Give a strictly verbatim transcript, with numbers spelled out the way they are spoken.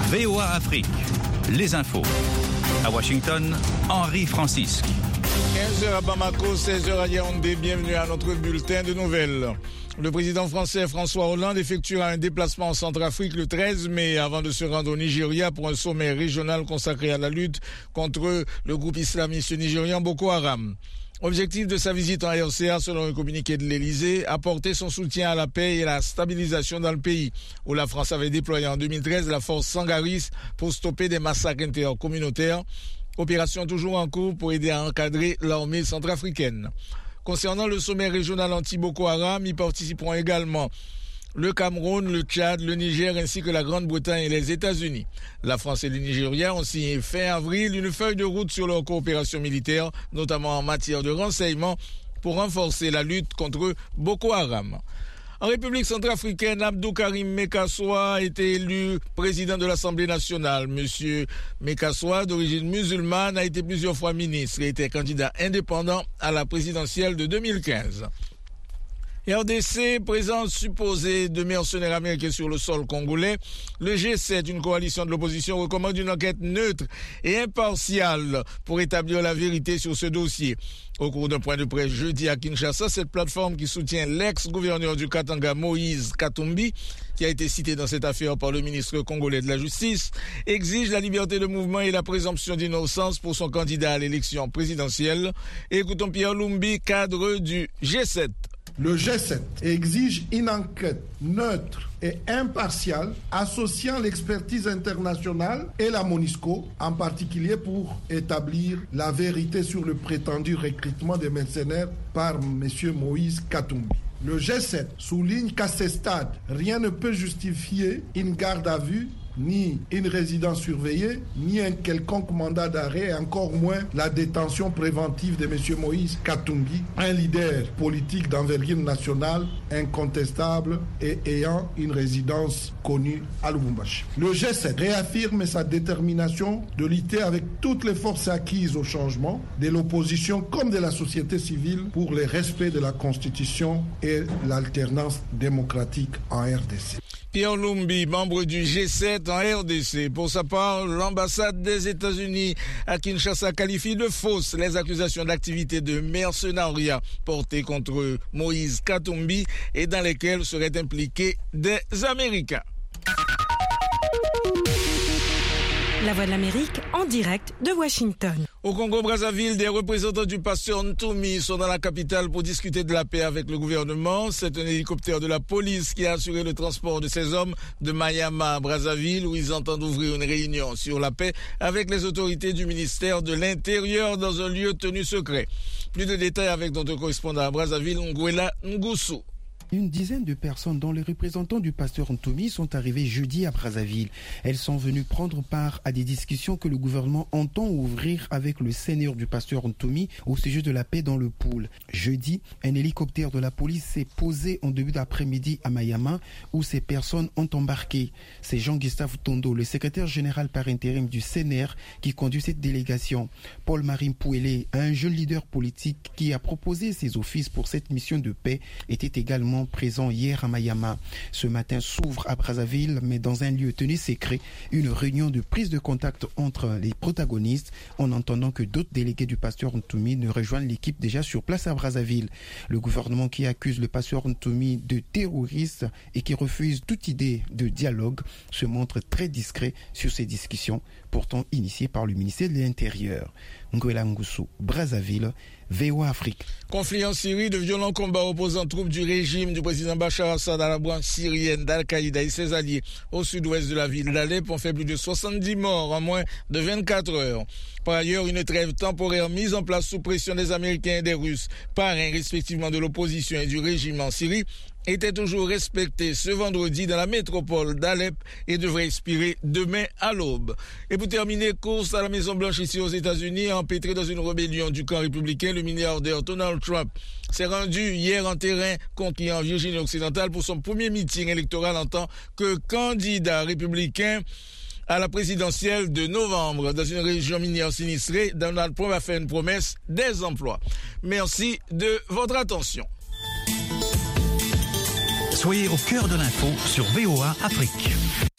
V O A Afrique, les infos. À Washington, Henri Francisque. quinze heures à Bamako, seize heures à Yaoundé. Bienvenue à notre bulletin de nouvelles. Le président français François Hollande effectuera un déplacement en Centrafrique le treize mai avant de se rendre au Nigeria pour un sommet régional consacré à la lutte contre le groupe islamiste nigérian Boko Haram. Objectif de sa visite en R C A, selon un communiqué de l'Élysée, apporter son soutien à la paix et à la stabilisation dans le pays, où la France avait déployé en deux mille treize la force Sangaris pour stopper des massacres intercommunautaires. Opération toujours en cours pour aider à encadrer l'armée centrafricaine. Concernant le sommet régional anti-Boko Haram, y participeront également le Cameroun, le Tchad, le Niger ainsi que la Grande-Bretagne et les États-Unis. La France et le Nigeria ont signé fin avril une feuille de route sur leur coopération militaire, notamment en matière de renseignement, pour renforcer la lutte contre Boko Haram. En République centrafricaine, Abdou Karim Mekassoua a été élu président de l'Assemblée nationale. Monsieur Mekassoua, d'origine musulmane, a été plusieurs fois ministre et était candidat indépendant à la présidentielle de deux mille quinze. R D C, présence supposée de mercenaires américains sur le sol congolais. Le G sept, une coalition de l'opposition, recommande une enquête neutre et impartiale pour établir la vérité sur ce dossier. Au cours d'un point de presse jeudi à Kinshasa, cette plateforme qui soutient l'ex-gouverneur du Katanga, Moïse Katumbi, qui a été cité dans cette affaire par le ministre congolais de la Justice, exige la liberté de mouvement et la présomption d'innocence pour son candidat à l'élection présidentielle. Écoutons Pierre Lumbi, cadre du G sept. Le G sept exige une enquête neutre et impartiale associant l'expertise internationale et la MONUSCO, en particulier pour établir la vérité sur le prétendu recrutement des mercenaires par M. Moïse Katumbi. Le G sept souligne qu'à ce stade, rien ne peut justifier une garde à vue, ni une résidence surveillée, ni un quelconque mandat d'arrêt, encore moins la détention préventive de M. Moïse Katumbi, un leader politique d'envergure nationale, incontestable et ayant une résidence connue à Lubumbashi. Le G sept réaffirme sa détermination de lutter avec toutes les forces acquises au changement, de l'opposition comme de la société civile, pour le respect de la Constitution et l'alternance démocratique en R D C. Pierre Lumbi, membre du G sept en R D C. Pour sa part, l'ambassade des États-Unis à Kinshasa qualifie de fausses les accusations d'activité de mercenariat portées contre Moïse Katumbi et dans lesquelles seraient impliqués des Américains. La Voix de l'Amérique en direct de Washington. Au Congo-Brazzaville, des représentants du pasteur Ntoumi sont dans la capitale pour discuter de la paix avec le gouvernement. C'est un hélicoptère de la police qui a assuré le transport de ces hommes de Mayama à Brazzaville, où ils entendent ouvrir une réunion sur la paix avec les autorités du ministère de l'Intérieur dans un lieu tenu secret. Plus de détails avec notre correspondant à Brazzaville, Nguela Ngusu. Une dizaine de personnes dont les représentants du pasteur Ntoumi sont arrivés jeudi à Brazzaville. Elles sont venues prendre part à des discussions que le gouvernement entend ouvrir avec le seigneur du pasteur Ntoumi au sujet de la paix dans le pôle. Jeudi, un hélicoptère de la police s'est posé en début d'après-midi à Mayama où ces personnes ont embarqué. C'est Jean-Gustave Tondo, le secrétaire général par intérim du C N R, qui conduit cette délégation. Paul-Marie Mpouélé, un jeune leader politique qui a proposé ses offices pour cette mission de paix, était également présent hier à Mayama. Ce matin s'ouvre à Brazzaville, mais dans un lieu tenu secret, une réunion de prise de contact entre les protagonistes, en entendant que d'autres délégués du pasteur Ntoumi ne rejoignent l'équipe déjà sur place à Brazzaville. Le gouvernement qui accuse le pasteur Ntoumi de terroriste et qui refuse toute idée de dialogue se montre très discret sur ces discussions, pourtant initiées par le ministère de l'Intérieur. Nguela Ngusu, Brazzaville, V O A Afrique. Conflit en Syrie, de violents combats opposant troupes du régime du président Bachar Assad à la branche syrienne d'Al-Qaïda et ses alliés au sud-ouest de la ville d'Alep ont fait plus de soixante-dix morts en moins de vingt-quatre heures. Par ailleurs, une trêve temporaire mise en place sous pression des Américains et des Russes, parrains respectivement de l'opposition et du régime en Syrie, était toujours respectée ce vendredi dans la métropole d'Alep et devrait expirer demain à l'aube. Et pour terminer, course à la Maison-Blanche ici aux États-Unis, empêtré dans une rébellion du camp républicain, le milliardaire Donald Trump s'est rendu hier en terrain conquis en Virginie occidentale pour son premier meeting électoral en tant que candidat républicain à la présidentielle de novembre. Dans une région minière sinistrée, Donald Trump a fait une promesse des emplois. Merci de votre attention. Soyez au cœur de l'info sur V O A Afrique.